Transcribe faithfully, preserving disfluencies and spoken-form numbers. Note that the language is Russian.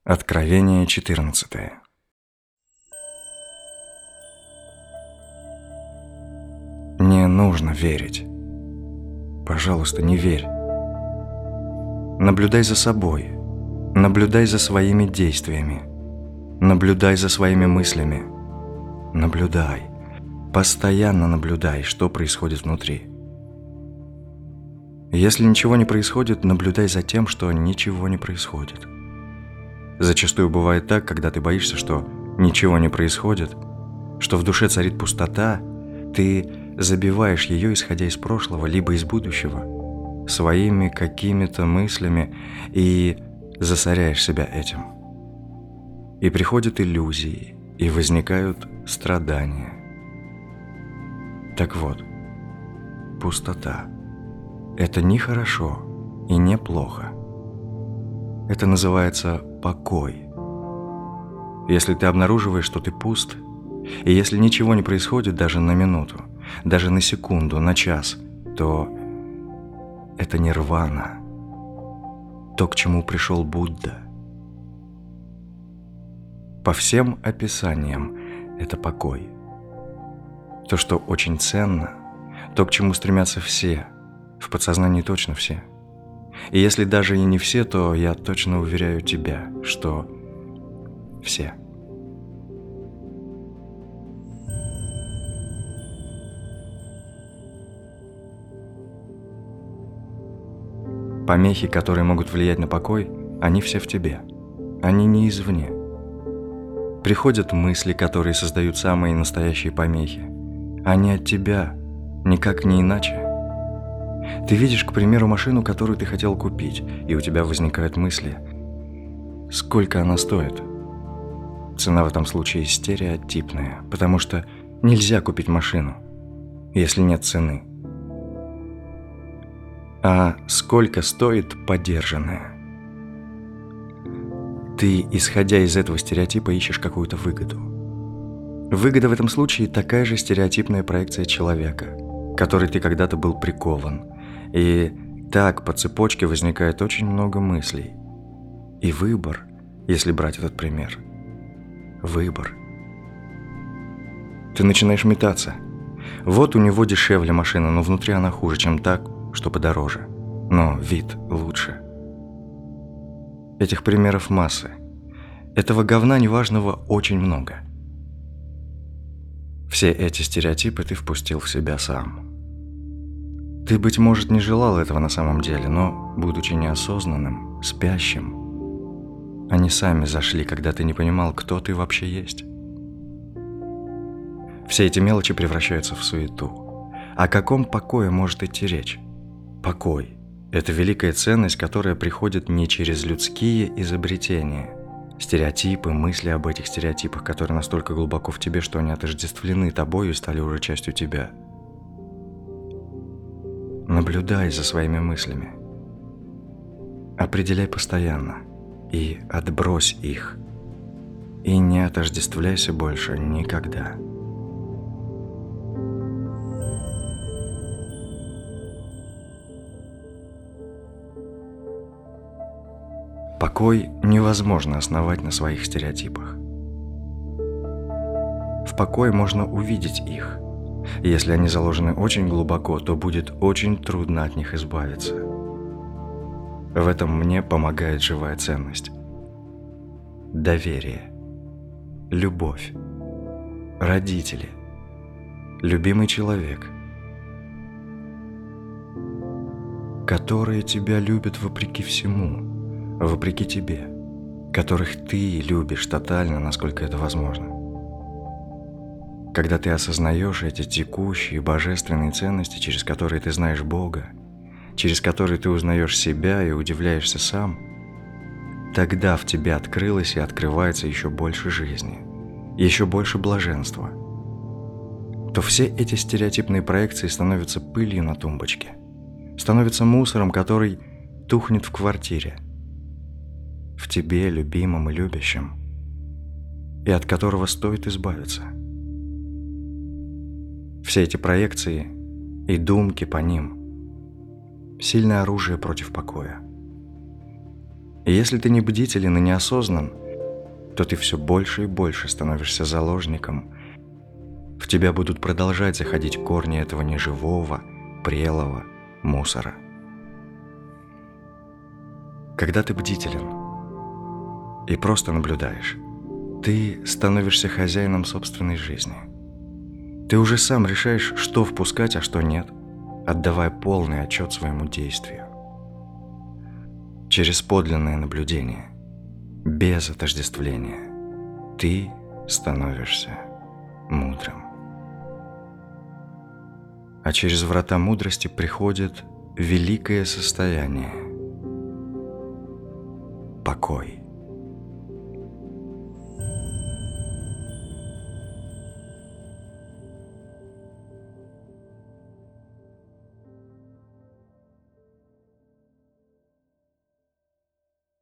Откровение четырнадцатое. Не нужно верить. Пожалуйста, не верь. Наблюдай за собой. Наблюдай за своими действиями. Наблюдай за своими мыслями. Наблюдай. Постоянно наблюдай, что происходит внутри. Если ничего не происходит, наблюдай за тем, что ничего не происходит. Зачастую бывает так, когда ты боишься, что ничего не происходит, что в душе царит пустота, ты забиваешь ее, исходя из прошлого, либо из будущего, своими какими-то мыслями и засоряешь себя этим. И приходят иллюзии, и возникают страдания. Так вот, пустота – это не хорошо и не плохо. Это называется покой. Если ты обнаруживаешь, что ты пуст, и если ничего не происходит даже на минуту, даже на секунду, на час, то это нирвана, то, к чему пришел Будда. По всем описаниям это покой. То, что очень ценно, то, к чему стремятся все, в подсознании точно все. И если даже и не все, то я точно уверяю тебя, что все. Помехи, которые могут влиять на покой, они все в тебе. Они не извне. Приходят мысли, которые создают самые настоящие помехи. Они от тебя, никак не иначе. Ты видишь, к примеру, машину, которую ты хотел купить, и у тебя возникают мысли: сколько она стоит? Цена в этом случае стереотипная, потому что нельзя купить машину, если нет цены. А сколько стоит подержанная? Ты, исходя из этого стереотипа, ищешь какую-то выгоду. Выгода в этом случае такая же стереотипная проекция человека, к которой ты когда-то был прикован. И так по цепочке возникает очень много мыслей. И выбор, если брать этот пример, выбор. Ты начинаешь метаться. Вот у него дешевле машина, но внутри она хуже, чем так, что подороже. Но вид лучше. Этих примеров массы. Этого говна неважного очень много. Все эти стереотипы ты впустил в себя сам. Ты, быть может, не желал этого на самом деле, но, будучи неосознанным, спящим, они сами зашли, когда ты не понимал, кто ты вообще есть. Все эти мелочи превращаются в суету. О каком покое может идти речь? Покой – это великая ценность, которая приходит не через людские изобретения, стереотипы, мысли об этих стереотипах, которые настолько глубоко в тебе, что они отождествлены тобою и стали уже частью тебя. Наблюдай за своими мыслями. Определяй постоянно и отбрось их. И не отождествляйся больше никогда. Покой невозможно основать на своих стереотипах. В покое можно увидеть их. Если они заложены очень глубоко, то будет очень трудно от них избавиться. В этом мне помогает живая ценность. Доверие, любовь, родители, любимый человек, которые тебя любят вопреки всему, вопреки тебе, которых ты любишь тотально, насколько это возможно. Когда ты осознаешь эти текущие божественные ценности, через которые ты знаешь Бога, через которые ты узнаешь себя и удивляешься сам, тогда в тебе открылось и открывается еще больше жизни, еще больше блаженства. То все эти стереотипные проекции становятся пылью на тумбочке, становятся мусором, который тухнет в квартире, в тебе, любимом и любящем, и от которого стоит избавиться. Все эти проекции и думки по ним – сильное оружие против покоя. И если ты не бдителен и неосознан, то ты все больше и больше становишься заложником. В тебя будут продолжать заходить корни этого неживого, прелого мусора. Когда ты бдителен и просто наблюдаешь, ты становишься хозяином собственной жизни. Ты уже сам решаешь, что впускать, а что нет, отдавая полный отчет своему действию. Через подлинное наблюдение, без отождествления, ты становишься мудрым. А через врата мудрости приходит великое состояние – покой.